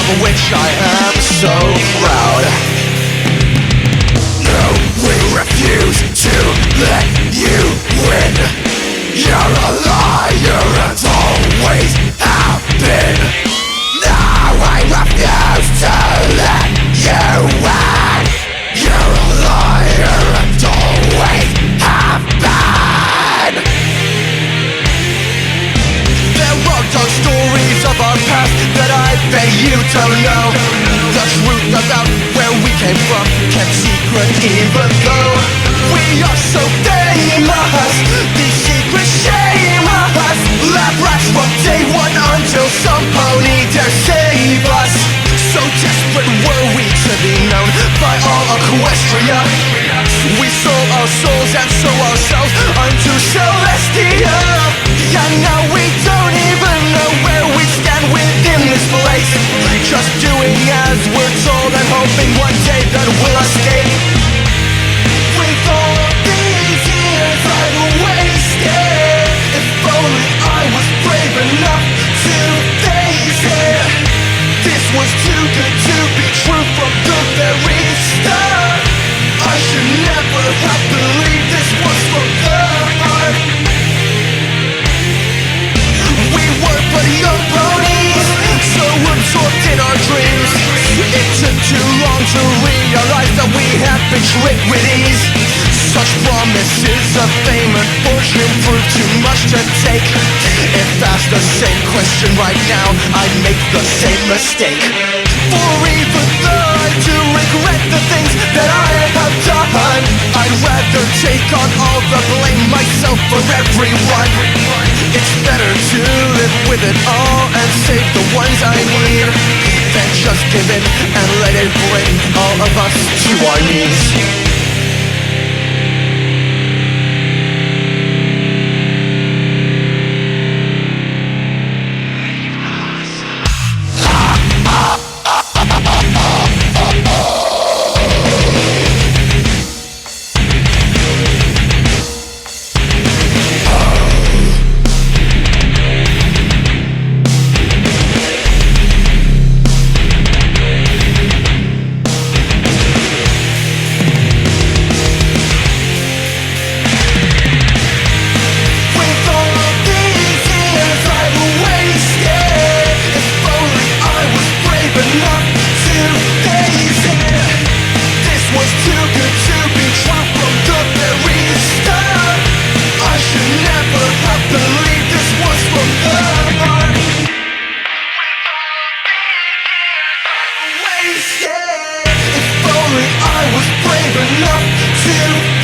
of which I am so proud. No, we refuse to let you win. You're a liar and always have been. No, I refuse to let you win. You're a liar and always have been. There are dark stories of our past that I bet you don't know. The truth about where we came from kept secret even though we are so famous. These secrets shame us. Lab rats from day one until some pony dare save us. So desperate were we to be known by all Equestria. We sold our souls and sold ourselves unto Celestia. And now we don't even know where we stand within this place. Just doing as we're told and hoping one day that we'll escape. With all these years I've wasted, if only I was brave enough to face it. This was too good to be true from the very start. I should never have believed this was from the heart. We were but young ponies, so absorbed in our dreams. It took too long to realize that we had been tricked with ease. Such promises of fame and fortune proved too much to take. If asked the same question right now, I'd make the same mistake. For even though I do regret the things that I have done, I'd rather take on all the blame myself for everyone. It's better to live with it all and save the ones I need than just give in and let it bring all of us to our knees. If only I was brave enough to